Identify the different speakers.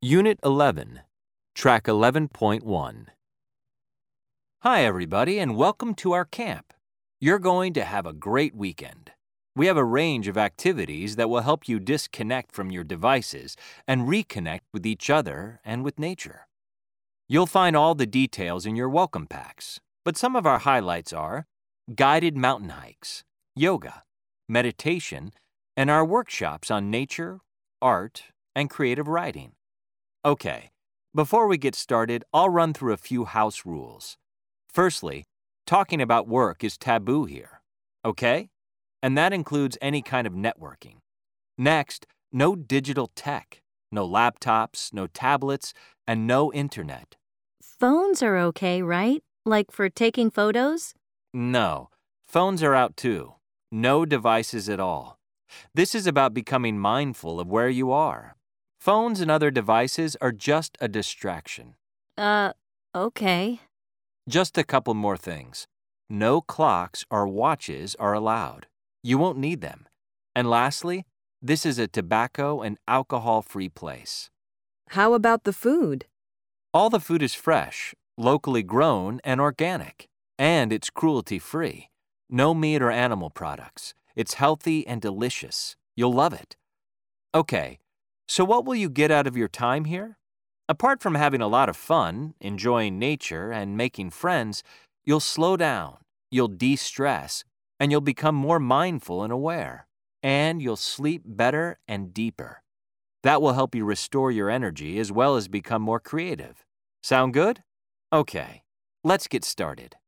Speaker 1: Unit 11, Track 11.1. Hi, everybody, and welcome to our camp. You're going to have a great weekend. We have a range of activities that will help you disconnect from your devices and reconnect with each other and with nature. You'll find all the details in your welcome packs, but some of our highlights are guided mountain hikes, yoga, meditation, and our workshops on nature, art, and creative writing. Okay, before we get started, I'll run through a few house rules. Firstly, talking about work is taboo here, okay? And that includes any kind of networking. Next, no digital tech, no laptops, no tablets, and no internet.
Speaker 2: Phones are okay, right? Like for taking photos?
Speaker 1: No, phones are out too. No devices at all. This is about becoming mindful of where you are. Phones and other devices are just a distraction.
Speaker 2: Okay.
Speaker 1: Just a couple more things. No clocks or watches are allowed. You won't need them. And lastly, this is a tobacco and alcohol-free place.
Speaker 3: How about the food?
Speaker 1: All the food is fresh, locally grown, and organic. And it's cruelty-free. No meat or animal products. It's healthy and delicious. You'll love it. Okay, so what will you get out of your time here? Apart from having a lot of fun, enjoying nature, and making friends, you'll slow down, you'll de-stress, and you'll become more mindful and aware. And you'll sleep better and deeper. That will help you restore your energy as well as become more creative. Sound good? Okay, let's get started.